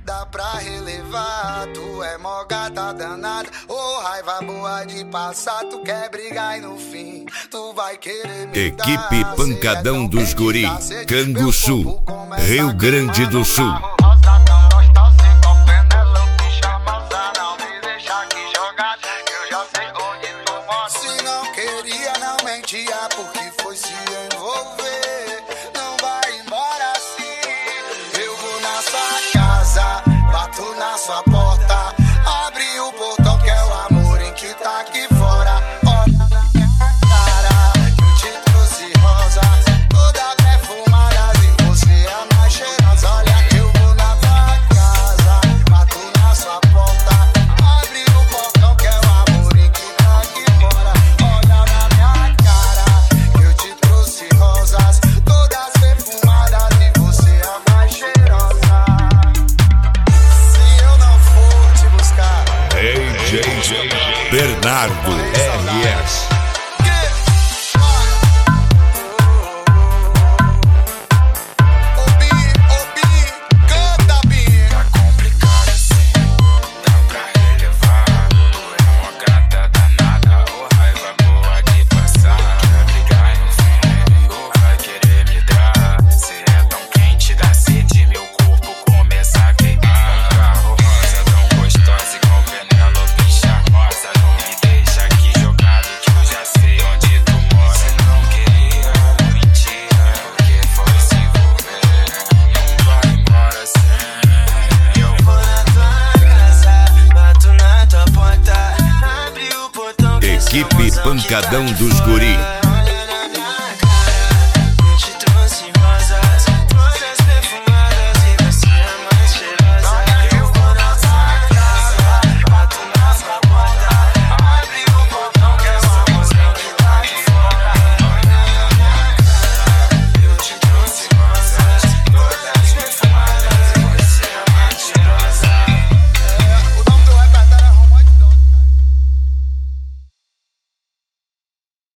dá pra relevar. Tu é mó gata danada, ô raiva boa de passar. Tu quer brigar e no fim tu vai querer me Equipe dar. Pancadão dos Guri, Canguçu, Rio Grande do Sul. Se não queria, não mentia, porque foi se envolver. Não vai embora assim. Eu vou na sua casa, bato na sua porta, abre o portão que é o amor em que tá aqui fora. Olha na minha cara, que eu te trouxe rosa, toda perfumada e você é a mais cheirosa. Olha, eu vou na sua casa, bato na sua porta, abre o portão que é o amor em que tá aqui fora. Olha na minha cara, que eu te trouxe rosas, todas perfumadas e você é a mais cheirosa. Se eu não for te buscar, DJ Bernardo RS. canta bem. Tá complicado assim, dá pra relevar. Tu é uma gata danada, ô raiva boa de passar. Quer brigar e no fim tu vai querer me dar. Cê é tão quente, dá sede, meu corpo começa a queimar. Um carro rosa tão gostosa igual Penélope charmosa. Não me deixa aqui jogado que eu já sei onde tu mora. Se não queria, mentira, porque foi se envolver. Não vai embora sem. Eu vou na tua casa, bato na tua porta, abre o portão que Equipe essa mozão que Pancadão tá aqui dos Guri, fora.